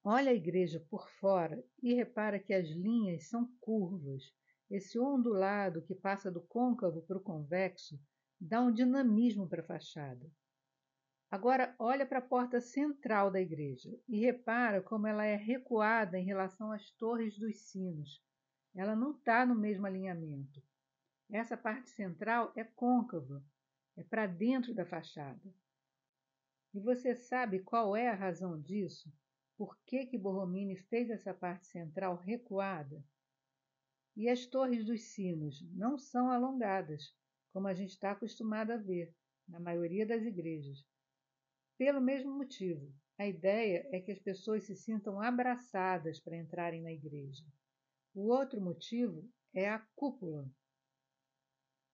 Olha a igreja por fora e repara que as linhas são curvas. Esse ondulado que passa do côncavo para o convexo dá um dinamismo para a fachada. Agora olha para a porta central da igreja e repara como ela é recuada em relação às torres dos sinos. Ela não está no mesmo alinhamento. Essa parte central é côncava, é para dentro da fachada. E você sabe qual é a razão disso? Por que Borromini fez essa parte central recuada? E as torres dos sinos não são alongadas, como a gente está acostumado a ver na maioria das igrejas. Pelo mesmo motivo, a ideia é que as pessoas se sintam abraçadas para entrarem na igreja. O outro motivo é a cúpula.